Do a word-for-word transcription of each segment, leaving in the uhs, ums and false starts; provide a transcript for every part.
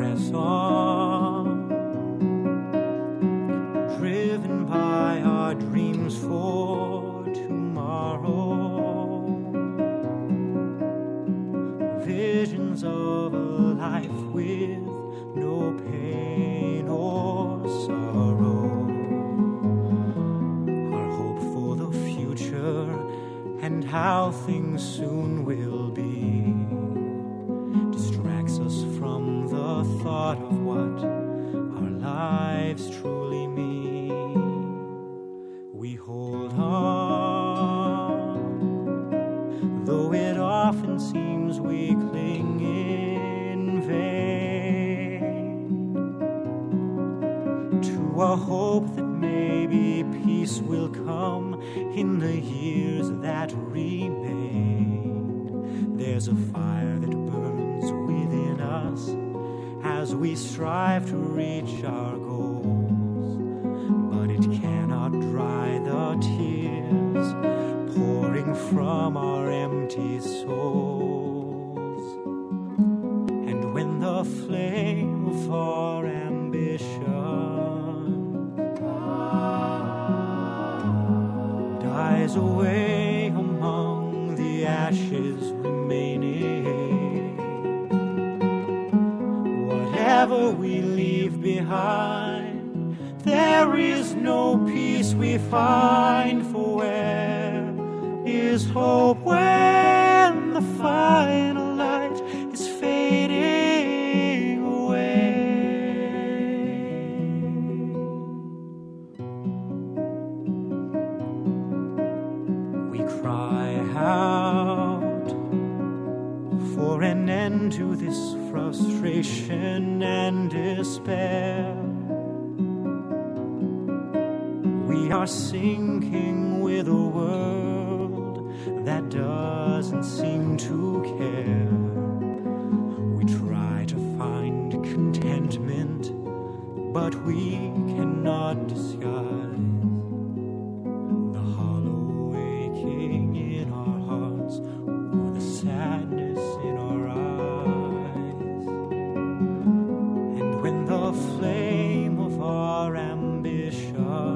press on, driven by our dreams for tomorrow, visions of a life with no pain or sorrow, our hope for the future and how things soon will be distracts us from the thought of what our lives truly mean. We hold on, though it often seems we cling in vain, to a hope that maybe peace will come in the years that remain. There's a fire that burns within us as we strive to reach our goals, but it cannot dry the tears pouring from our empty souls. And when the flame of our ambition dies away among the ashes remaining, whatever we leave behind, there is no peace we find. For where is hope when the final light is fading away? We cry out for an end to this frustration and despair. We are sinking with a world that doesn't seem to care. We try to find contentment, but we cannot disguise the hollow aching in our hearts or the sadness in our eyes. And when the flame of our ambition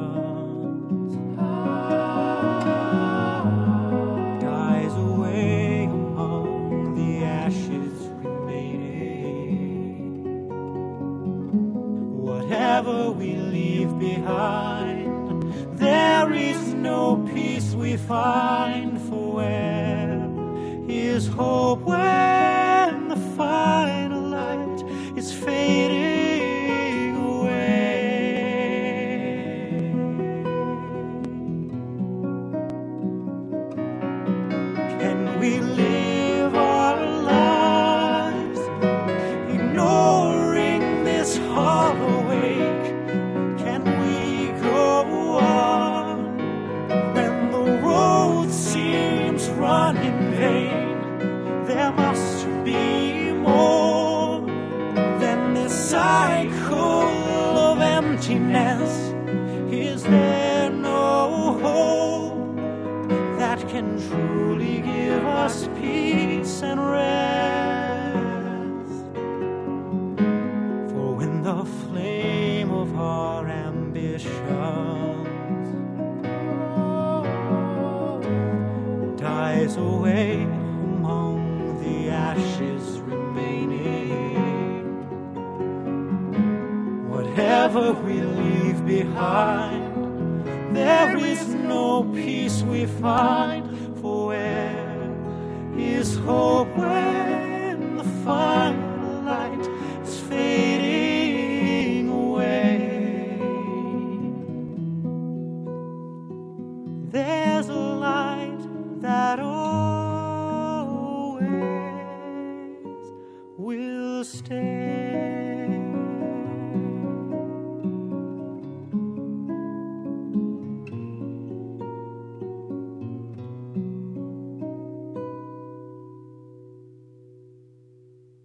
dies away among the ashes remaining, whatever we leave behind, there is no peace we find. For where is hope when the final light is fading away? Can we live our lives ignoring this hollow ache? Can we go on when the road seems run in vain? There must be more than this cycle of emptiness. Is there no hope that can truly give us peace and rest? For when the flame of our ambitions dies away among the ashes remaining, whatever we leave behind, there is no peace we find. For where is hope when the final light is fading away? There's a light that always will stay.